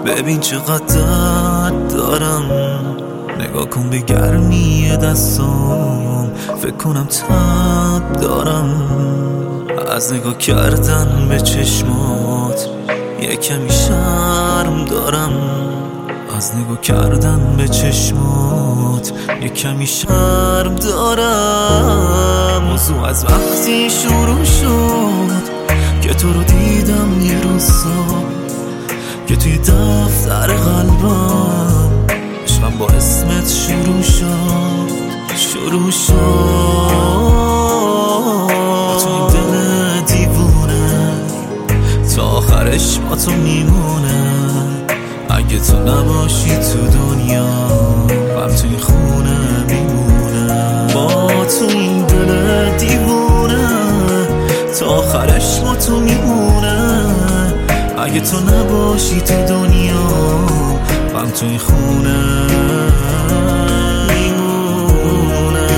ببین چقدر درد دارم، نگاه کن به گرمی دستام، فکر کنم تب دارم از نگاه کردن به چشمات. یه کمی شرم دارم از نگاه کردن به چشمات، یه کمی شرم دارم. موضوع از وقتی شروع شد که تو رو دیدم یه روزا، که توی دفتر قلبم عشقم با اسمت شروع شد. با تو این دل دیوونه تا آخرش با تو میمونه. اگه تو نباشی تو دنیا غم تو این خونه میمونه. با تو این دل دیوونه تا آخرش با تو میمونه. اگه تو نباشی تو دنیا غم تو این خونه میمونه.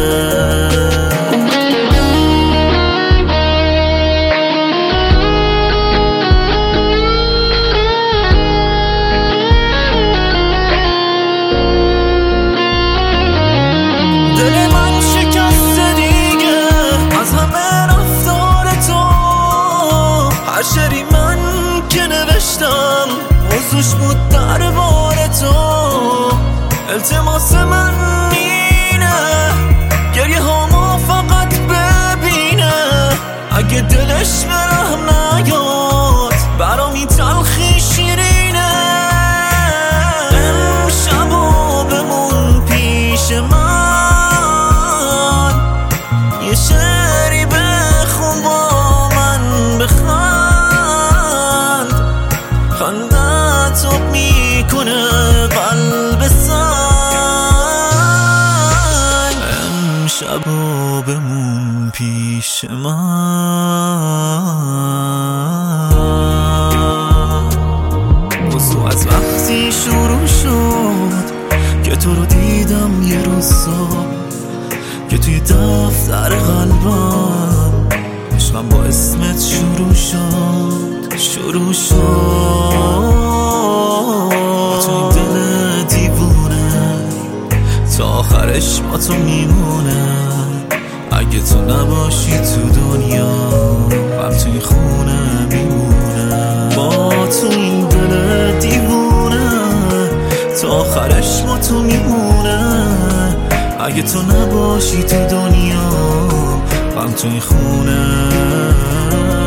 دل من شکسته دیگه از همه رفتار تو، هر شعری من که نوشتم موضوعش بود دربار تو. التماس من اینه گریه هامو فقط ببینه، اگه دلش به رحم نیاد برام این تلخی شیرینه. امشبا بمون پیش من، یه شعری بخون با من بخند، خندت توب میکنه قلب سنگ. امشبا بمون پیش من. موضوع از وقتی شروع شد که تو رو دیدم یه روزا، که توی دفتر قلبم عشقم با اسمت شروع شد. با تو این دل دیوونه تا آخرش با تو میمونه. اگه تو نباشی تو دنیا غم تو این خونه میمونه. با تو این دل دیوونه تا آخرش با تو میمونه. اگه تو نباشی تو دنیا غم تو این خونه